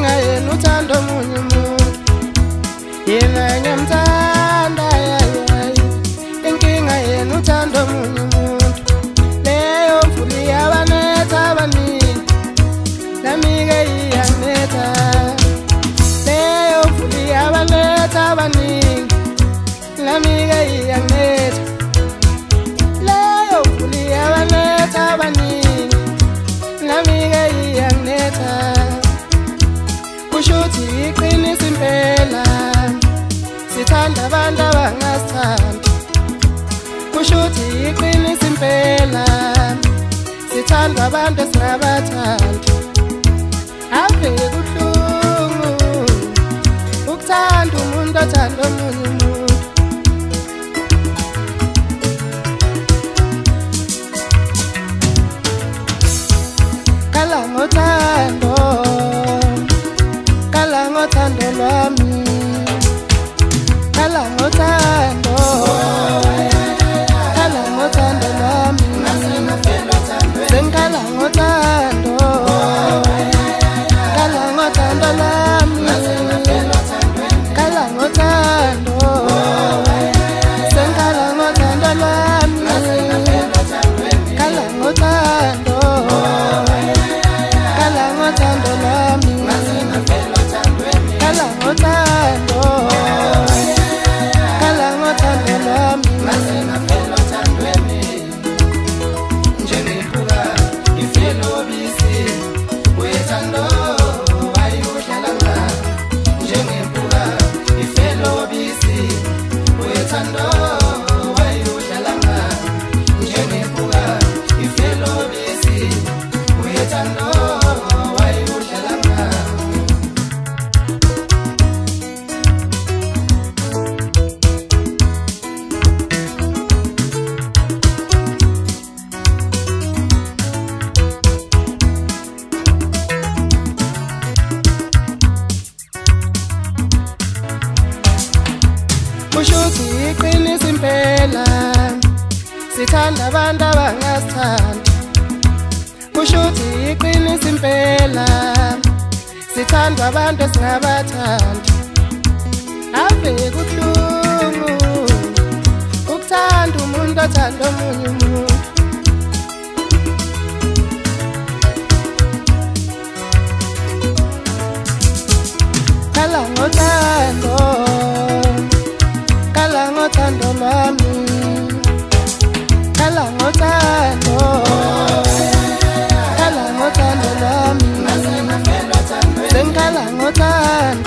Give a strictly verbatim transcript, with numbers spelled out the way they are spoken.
inkinga yenu uthanda omunye umuntu yena ngiyamthanda yayi inkinga yenu uthanda omunye umuntu leyo mfuli yabanetha abaningi nami-ke iyanetha leyo mfuli yabanetha abaningi nami-ke iyanetha leyo mfuli yabanetha abaningi nami-ke iyanetha kushuthi iqinisa impela sithanda abantu abangasithandi kushuthi iqinisa impela sithanda abantu esingabathandi ave kuhlungu ukuthanda umuntu othanda omunye umuntu kala ngothando kala ngothando lwami kala ngothando kala ngothando lwami sengikhala ngothando kala ngothando lwami kala ngothando sengikhala ngothando lwami kala ngothando kala ngothando lwami kala ngothando kala ngothando lwami njengephuka ngifela obisi wethando wayuhlala nga njengephuka ngifela obisi wethando wayuhlala nga njengephuka ngifela obisi wethando wayuhlala nga kushuthi iqinisa impela sithanda abantu abangasithandi kushuthi iqinisa impela sithanda abantu esingabathandi ave kuhlungu ukuthanda umuntu othanda omunye umuntu kala ngothando kala ngothando lwami kala ngothando kala ngothando lwami sengikhala ngothando